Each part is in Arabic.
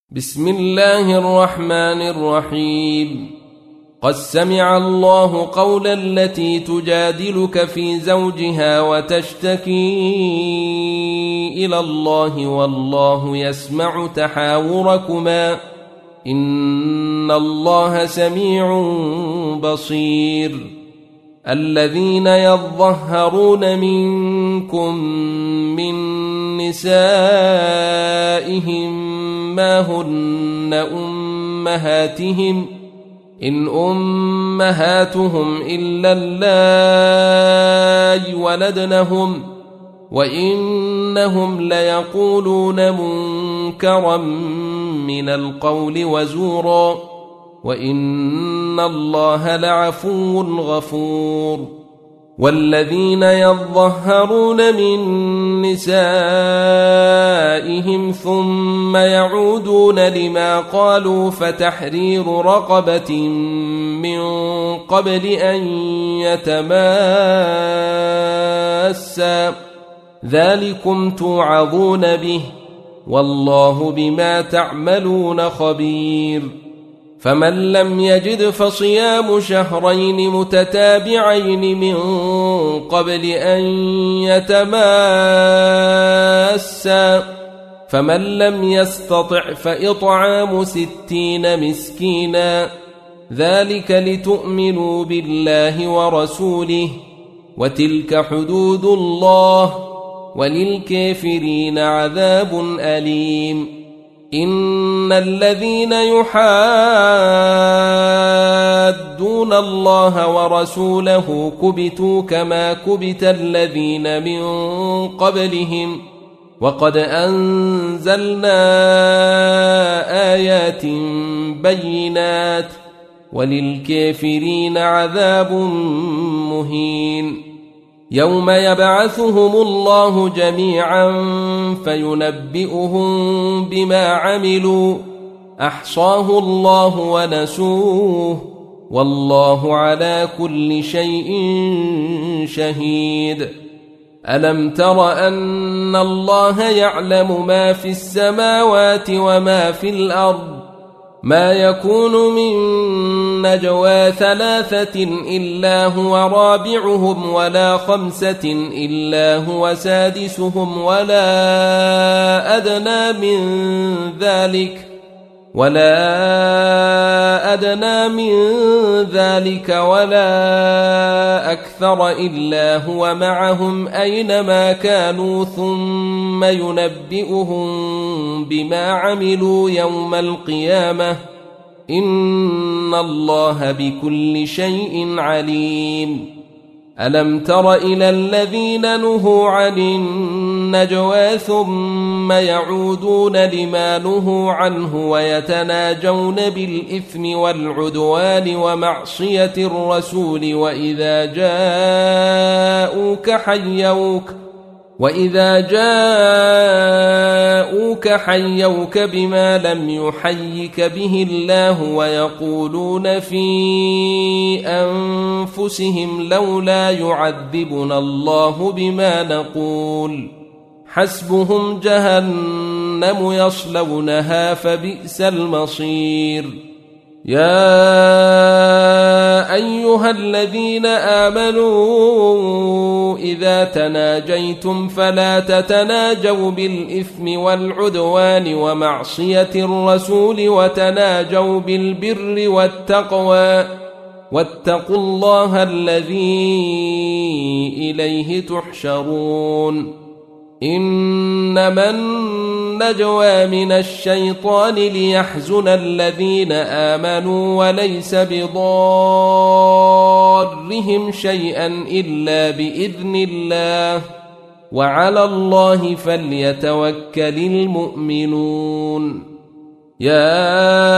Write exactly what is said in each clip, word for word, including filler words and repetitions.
بسم الله الرحمن الرحيم. قد سمع الله قول التي تجادلك في زوجها وتشتكي إلى الله والله يسمع تحاوركما إن الله سميع بصير. الذين يظهرون منكم من نسائهم ما هن أمهاتهم إن أمهاتهم إلا اللائي ولدنهم وإنهم ليقولون منكرا من القول وزورا وإن الله لعفو غفور. والذين يظهرون من نسائهم ثم يعودون لما قالوا فتحرير رقبة من قبل أن يتماسا ذلكم توعظون به والله بما تعملون خبير. فمن لم يجد فصيام شهرين متتابعين من قبل أن يتماسا فمن لم يستطع فإطعام ستين مسكينا ذلك لتؤمنوا بالله ورسوله وتلك حدود الله وللكافرين عذاب أليم. إن الذين يحادون الله ورسوله كبتوا كما كبت الذين من قبلهم وقد أنزلنا آيات بينات وللكافرين عذاب مهين. يوم يبعثهم الله جميعا فينبئهم بما عملوا أحصاه الله ونسوه والله على كل شيء شهيد. ألم تر أن الله يعلم ما في السماوات وما في الأرض ما يكون من نجوى ثلاثة إلا هو رابعهم ولا خمسة إلا هو سادسهم ولا أدنى من ذلك ولا أدنى من ذلك ولا أكثر إلا هو معهم أينما كانوا ثم ينبئهم بما عملوا يوم القيامة إن الله بكل شيء عليم. ألم تر إلى الذين نهوا عن النجوى ثم يعودون لما نهوا عنه ويتناجون بالإثم والعدوان ومعصية الرسول وإذا جاءوك حيوك وإذا جاءوك حيوك بما لم يحيك به الله ويقولون في أنفسهم لولا يعذبنا الله بما نقول حسبهم جهنم يصلونها فبئس المصير. يا أيها الذين آمنوا إذا تناجيتم فلا تتناجوا بالإثم والعدوان ومعصية الرسول وتناجوا بالبر والتقوى واتقوا الله الذي إليه تحشرون. إنما النجوى من الشيطان ليحزن الذين آمنوا وليس بضارهم شيئا إلا بإذن الله وعلى الله فليتوكل المؤمنون. يا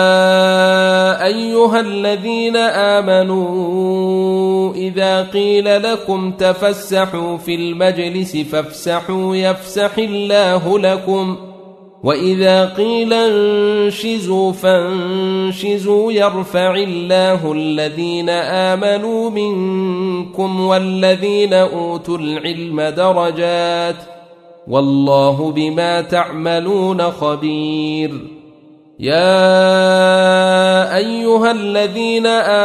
أيها الذين آمنوا إذا قيل لكم تفسحوا في المجلس فافسحوا يفسح الله لكم وإذا قيل انشزوا فانشزوا يرفع الله الذين آمنوا منكم والذين أوتوا العلم درجات والله بما تعملون خبير. يا أيها الذين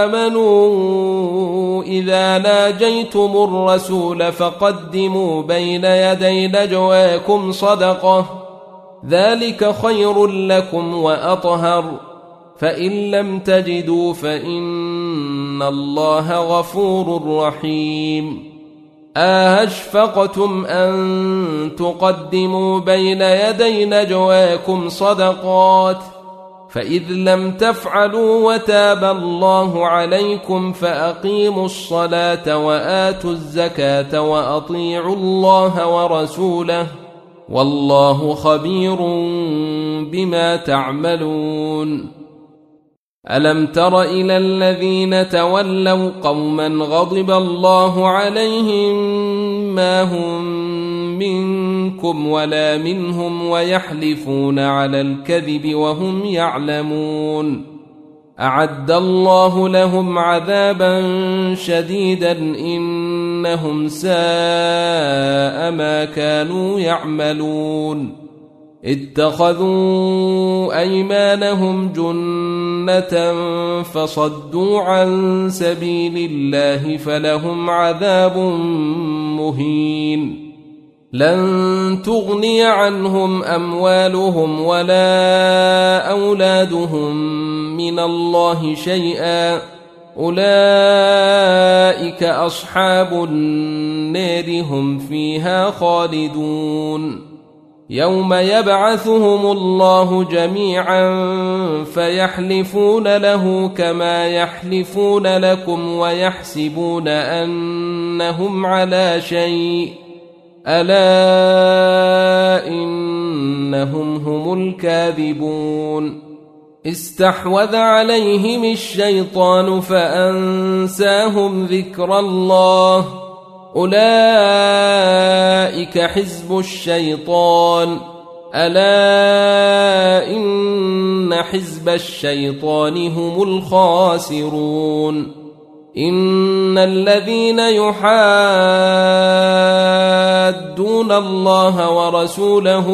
آمنوا إذا ناجيتم الرسول فقدموا بين يدي نجواكم صدقة ذلك خير لكم وأطهر فإن لم تجدوا فإن الله غفور رحيم أأشفقتم أن تقدموا بين يدي نجواكم صدقات فإذ لم تفعلوا وتاب الله عليكم فأقيموا الصلاة وآتوا الزكاة وأطيعوا الله ورسوله والله خبير بما تعملون ألم تر إلى الذين تولوا قوما غضب الله عليهم ما هم منكم ولا منهم ويحلفون على الكذب وهم يعلمون أعد الله لهم عذابا شديدا إنهم ساء ما كانوا يعملون اتخذوا أيمانهم جنة فصدوا عن سبيل الله فلهم عذاب مهين لن تغني عنهم أموالهم ولا أولادهم من الله شيئا أولئك أصحاب النار هم فيها خالدون يوم يبعثهم الله جميعا فيحلفون له كما يحلفون لكم ويحسبون أنهم على شيء ألا إنهم هم الكاذبون استحوذ عليهم الشيطان فأنساهم ذكر الله أولئك حزب الشيطان ألا إن حزب الشيطان هم الخاسرون إن الذين يحادون الله ورسوله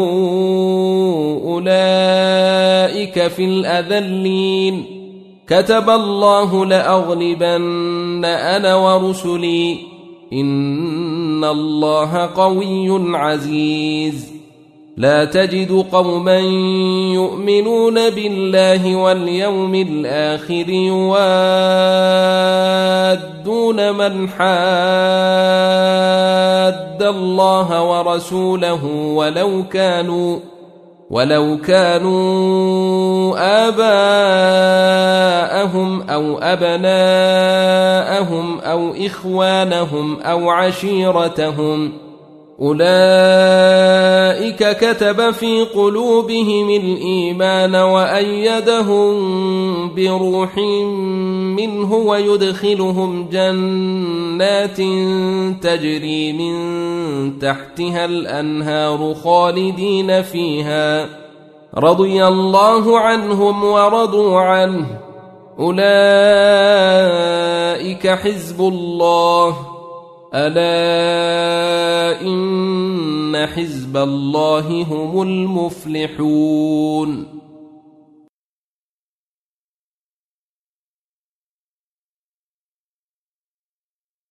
أولئك في الأذلين كتب الله لأغلبن أنا ورسلي إن الله قوي عزيز لا تجد قوما يؤمنون بالله واليوم الآخر يوادون من حاد الله ورسوله ولو كانوا ولو كانوا آباءهم أو أبناءهم أو إخوانهم أو عشيرتهم أولئك كتب في قلوبهم الإيمان وأيدهم بروح منه ويدخلهم جنات تجري من تحتها الأنهار خالدين فيها رضي الله عنهم ورضوا عنه أولئك حزب الله ألا إن حزب الله هم المفلحون.